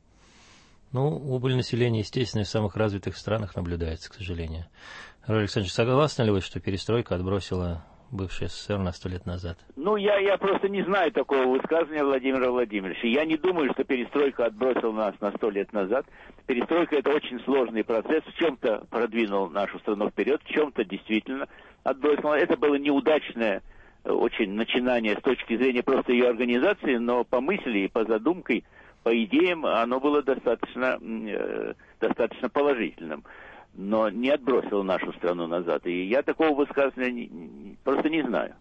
Ну, убыль населения, естественно, в самых развитых странах наблюдается, к сожалению. Роль Александрович, согласны ли вы, что перестройка отбросила бывший СССР на сто лет назад? Ну, я, я просто не знаю такого высказывания Владимира Владимировича. Я не думаю, что перестройка отбросила нас на сто лет назад. Перестройка – это очень сложный процесс. В чем-то продвинул нашу страну вперед, в чем-то действительно отбросила. Это было неудачное очень начинание с точки зрения просто ее организации, но по мысли и по задумкой, по идеям оно было достаточно, э, достаточно положительным. Но не отбросил нашу страну назад. И я такого высказывания не, просто не знаю.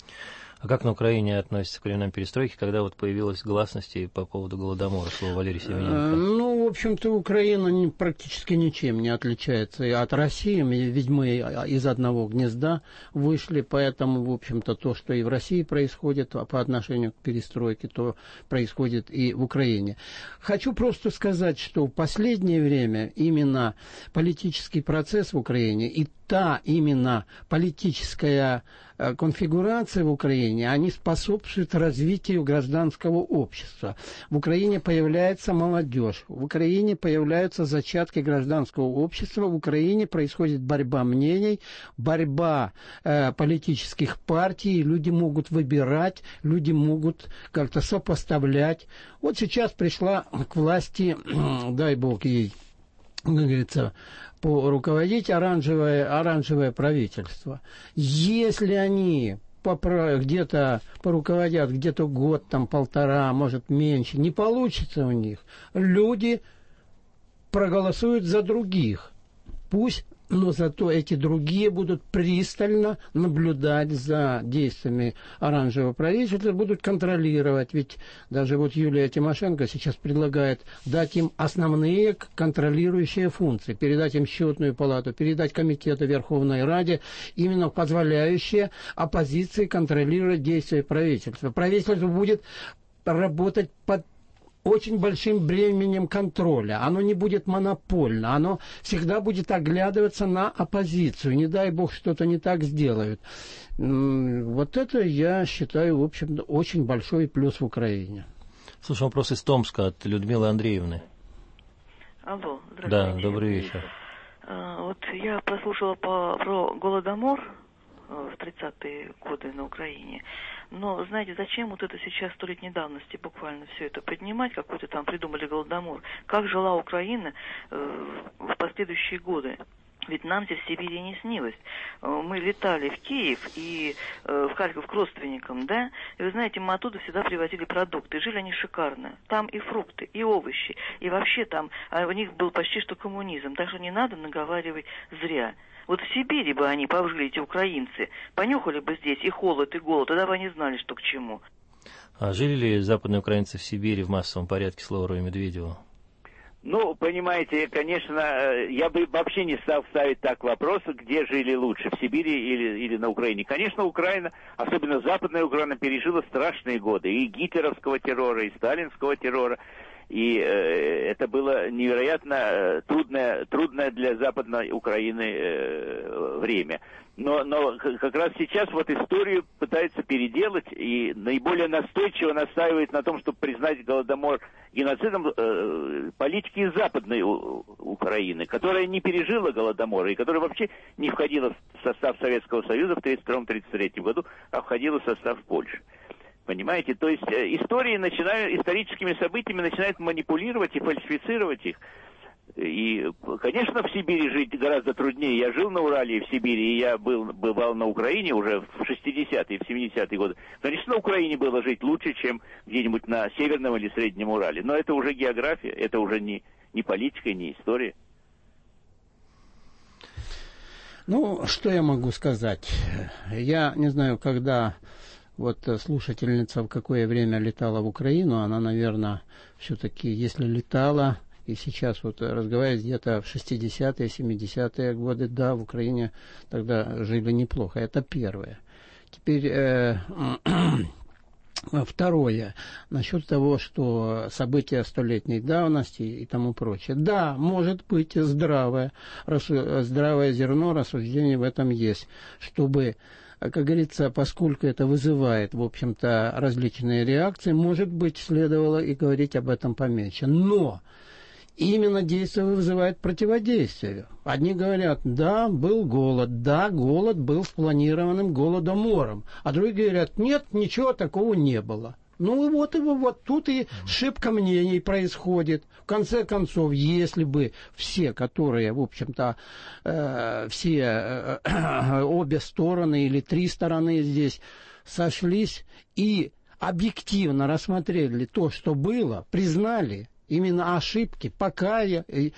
А как на Украине относятся к временам перестройки, когда вот появилась гласность по поводу Голодомора, слово Валерий Семененко? Ну, в общем-то, Украина практически ничем не отличается и от России, ведь мы из одного гнезда вышли, поэтому, в общем-то, то, что и в России происходит по отношению к перестройке, то происходит и в Украине. Хочу просто сказать, что в последнее время именно политический процесс в Украине и та именно политическая конфигурация в Украине, они способствуют развитию гражданского общества. В Украине появляется молодежь, в Украине появляются зачатки гражданского общества, в Украине происходит борьба мнений, борьба э, политических партий, люди могут выбирать, люди могут как-то сопоставлять. Вот сейчас пришла к власти, дай бог ей, как говорится, руководить оранжевое, оранжевое правительство. Если они где-то поруководят где-то год, там полтора, может меньше, не получится у них, люди проголосуют за других. Пусть, но зато эти другие будут пристально наблюдать за действиями оранжевого правительства, будут контролировать. Ведь даже вот Юлия Тимошенко сейчас предлагает дать им основные контролирующие функции, передать им счетную палату, передать комитету Верховной Раде, именно позволяющие оппозиции контролировать действия правительства. Правительство будет работать под очень большим бременем контроля. Оно не будет монопольно. Оно всегда будет оглядываться на оппозицию. Не дай бог что-то не так сделают. Вот это, я считаю, в общем-то, очень большой плюс в Украине. Слушай, вопрос из Томска от Людмилы Андреевны. Алло, здравствуйте. Да, добрый вечер. А, вот я прослушала по, про Голодомор в тридцатые годы на Украине. Но, знаете, зачем вот это сейчас столетней давности буквально все это поднимать, какой-то там придумали Голодомор? Как жила Украина э, в последующие годы? Ведь нам здесь в Сибири не снилось. Мы летали в Киев и э, в Харьков к родственникам, да, и вы знаете, мы оттуда всегда привозили продукты, жили они шикарно. Там и фрукты, и овощи, и вообще там, а у них был почти что коммунизм, так что не надо наговаривать зря. Вот в Сибири бы они пожили, эти украинцы, понюхали бы здесь и холод, и голод, тогда бы они знали, что к чему. А жили ли западные украинцы в Сибири в массовом порядке, слово Роя Медведеву? Ну, понимаете, конечно, я бы вообще не стал ставить так вопрос, где жили лучше, в Сибири или, или на Украине. Конечно, Украина, особенно Западная Украина, пережила страшные годы и гитлеровского террора, и сталинского террора. И э, это было невероятно э, трудное, трудное для Западной Украины э, время. Но, но как раз сейчас вот историю пытаются переделать и наиболее настойчиво настаивает на том, чтобы признать Голодомор геноцидом э, политики из Западной У- Украины, которая не пережила Голодомора и которая вообще не входила в состав Советского Союза в тридцать втором — тридцать третьем году, а входила в состав Польши. Понимаете, то есть э, истории начинают, историческими событиями начинают манипулировать и фальсифицировать их. И, конечно, в Сибири жить гораздо труднее. Я жил на Урале и в Сибири, и я был, бывал на Украине уже в шестидесятые, в семидесятые годы. Конечно, на Украине было жить лучше, чем где-нибудь на Северном или Среднем Урале. Но это уже география, это уже не, не политика, не история. Ну, что я могу сказать? Я не знаю, когда... Вот слушательница в какое время летала в Украину, она, наверное, все-таки, если летала, и сейчас вот разговаривает где-то в шестидесятые, семидесятые годы, да, в Украине тогда жили неплохо. Это первое. Теперь э, второе, насчет того, что события столетней давности и тому прочее. Да, может быть, здравое, рассу, здравое зерно рассуждений в этом есть, чтобы... Как говорится, поскольку это вызывает, в общем-то, различные реакции, может быть, следовало и говорить об этом поменьше. Но именно действие вызывает противодействие. Одни говорят, да, был голод, да, голод был спланированным голодомором. А другие говорят, нет, ничего такого не было. Ну и вот, его, вот тут и шибка мнений происходит. В конце концов, если бы все, которые, в общем-то, э, все, э, обе стороны или три стороны здесь сошлись и объективно рассмотрели то, что было, признали именно ошибки, покая, э,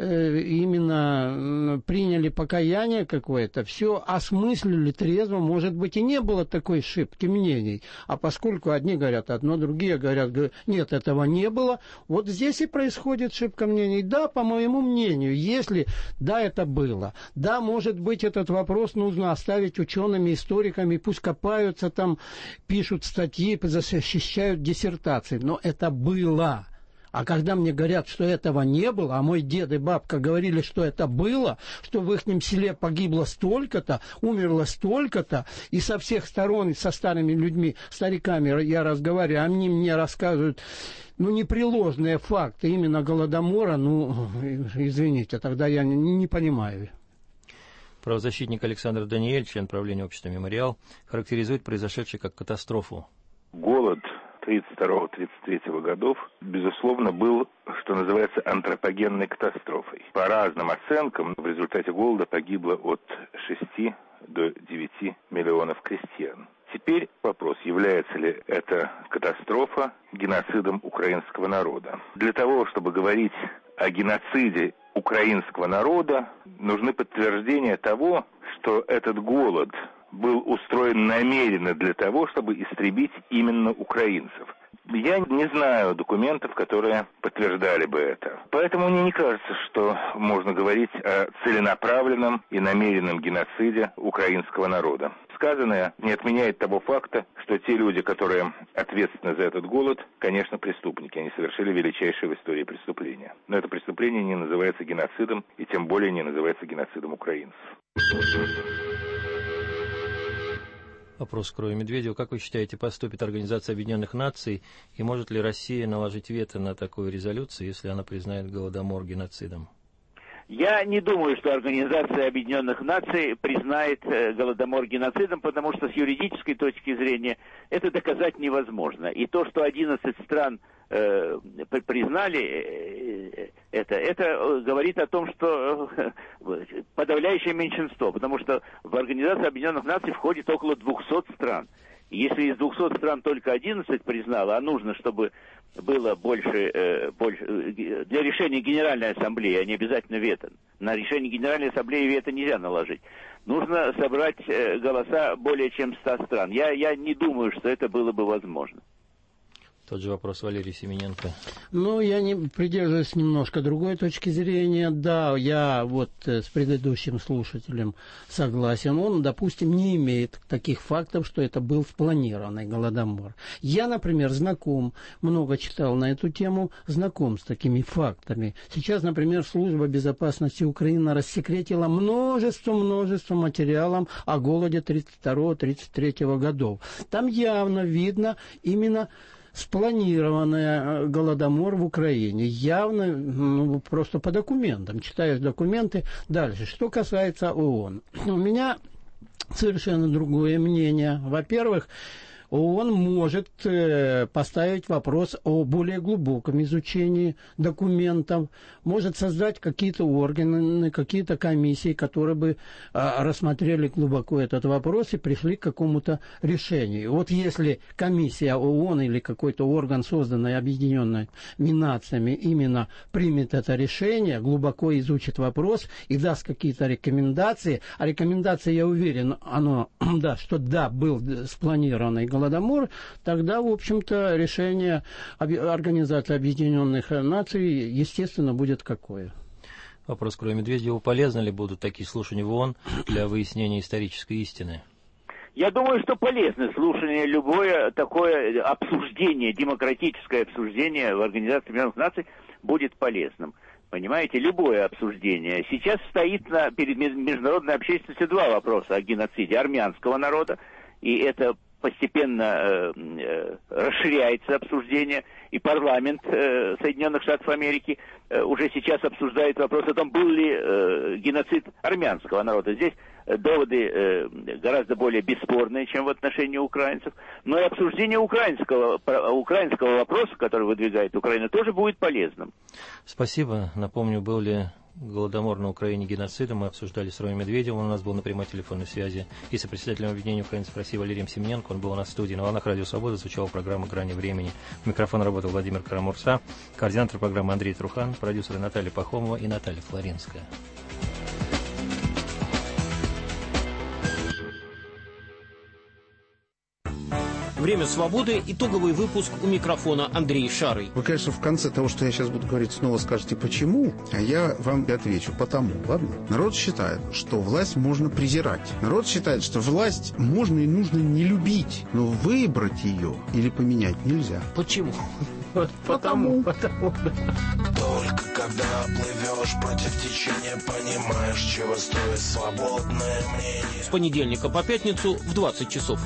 именно приняли покаяние какое-то, все осмыслили трезво, может быть, и не было такой шибки мнений. А поскольку одни говорят одно, другие говорят, нет, этого не было, вот здесь и происходит шибка мнений. Да, по моему мнению, если, да, это было, да, может быть, этот вопрос нужно оставить учеными, историками, пусть копаются там, пишут статьи, защищают диссертации, но это было. А когда мне говорят, что этого не было, а мой дед и бабка говорили, что это было, что в их селе погибло столько-то, умерло столько-то, и со всех сторон, и со старыми людьми, стариками я разговариваю, они мне рассказывают, ну, непреложные факты именно Голодомора, ну, извините, тогда я не, не понимаю. Правозащитник Александр Даниэль, член правления общества «Мемориал», характеризует произошедшее как катастрофу. Голод тридцать второго — тридцать третьего годов, безусловно, был, что называется, антропогенной катастрофой. По разным оценкам, в результате голода погибло от шести до девяти миллионов крестьян. Теперь вопрос, является ли эта катастрофа геноцидом украинского народа. Для того, чтобы говорить о геноциде украинского народа, нужны подтверждения того, что этот голод был устроен намеренно для того, чтобы истребить именно украинцев. Я не знаю документов, которые подтверждали бы это. Поэтому мне не кажется, что можно говорить о целенаправленном и намеренном геноциде украинского народа. Сказанное не отменяет того факта, что те люди, которые ответственны за этот голод, конечно, преступники. Они совершили величайшее в истории преступление. Но это преступление не называется геноцидом, и тем более не называется геноцидом украинцев. Вопрос к Рою Медведеву. Как вы считаете, поступит Организация Объединенных Наций, и может ли Россия наложить вето на такую резолюцию, если она признает Голодомор геноцидом? Я не думаю, что Организация Объединенных Наций признает э, Голодомор геноцидом, потому что с юридической точки зрения это доказать невозможно. И то, что одиннадцать стран э, признали это, это говорит о том, что подавляющее меньшинство, потому что в Организацию Объединенных Наций входит около двухсот стран. Если из двухсот стран только одиннадцать признало, а нужно, чтобы было больше, э, больше для решения Генеральной Ассамблеи, а не обязательно вето. На решение Генеральной Ассамблеи вето нельзя наложить. Нужно собрать э, голоса более чем ста стран. Я, я не думаю, что это было бы возможно. Тот же вопрос Валерий Семененко. Ну, я не придерживаюсь немножко другой точки зрения. Да, я вот с предыдущим слушателем согласен. Он, допустим, не имеет таких фактов, что это был спланированный голодомор. Я, например, знаком, много читал на эту тему, знаком с такими фактами. Сейчас, например, Служба безопасности Украины рассекретила множество-множество материалов о голоде тридцать второго — тридцать третьего годов. Там явно видно именно спланированный голодомор в Украине. Явно, ну, просто по документам. Читаешь документы. Дальше. Что касается ООН. У меня совершенно другое мнение. Во-первых, ООН может э, поставить вопрос о более глубоком изучении документов, может создать какие-то органы, какие-то комиссии, которые бы э, рассмотрели глубоко этот вопрос и пришли к какому-то решению. Вот если комиссия ООН или какой-то орган, созданный Объединенными Нациями, именно примет это решение, глубоко изучит вопрос и даст какие-то рекомендации, а рекомендации, я уверен, оно даст, что да, был спланированный голодомор, тогда, в общем-то, решение Организации Объединенных Наций, естественно, будет какое. Вопрос к Рою Медведеву. Полезны ли будут такие слушания в ООН для выяснения исторической истины? Я думаю, что полезно слушание, любое такое обсуждение, демократическое обсуждение в Организации Объединенных Наций будет полезным. Понимаете, любое обсуждение. Сейчас стоит на, перед международной общественностью два вопроса о геноциде армянского народа, и это постепенно э, э, расширяется обсуждение, и парламент э, Соединенных Штатов Америки э, уже сейчас обсуждает вопрос о том, был ли э, геноцид армянского народа. Здесь э, доводы э, гораздо более бесспорные, чем в отношении украинцев. Но и обсуждение украинского, про, украинского вопроса, который выдвигает Украина, тоже будет полезным. Спасибо. Напомню, был ли голодомор на Украине геноцидом, мы обсуждали с Роем Медведевым, он у нас был на прямой телефонной связи, и с председателем объединения украинцев России Валерием Семененко, он был у нас в студии. На волнах Радио Свобода звучала программа «Грани времени». В микрофон работал Владимир Карамурса, координатор программы Андрей Трухан, продюсеры Наталья Пахомова и Наталья Флоринская. «Время свободы», итоговый выпуск, у микрофона Андрей Шарый. Вы, конечно, в конце того, что я сейчас буду говорить, снова скажете «почему?», а я вам отвечу «потому». Ладно? Народ считает, что власть можно презирать. Народ считает, что власть можно и нужно не любить, но выбрать ее или поменять нельзя. Почему? Вот потому, потому. Только когда плывешь против течения, понимаешь, чего стоит свободное мнение. С понедельника по пятницу в двадцать часов.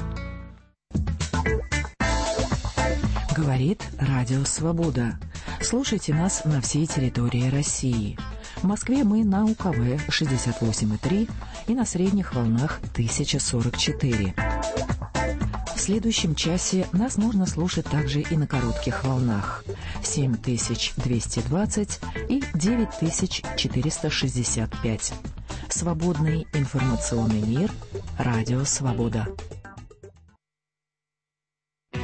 Говорит Радио Свобода. Слушайте нас на всей территории России. В Москве мы на У Ка Вэ шестьдесят восемь и три и на средних волнах тысяча сорок четыре. В следующем часе нас можно слушать также и на коротких волнах семь тысяч двести двадцать и девять тысяч четыреста шестьдесят пять. Свободный информационный мир. Радио Свобода.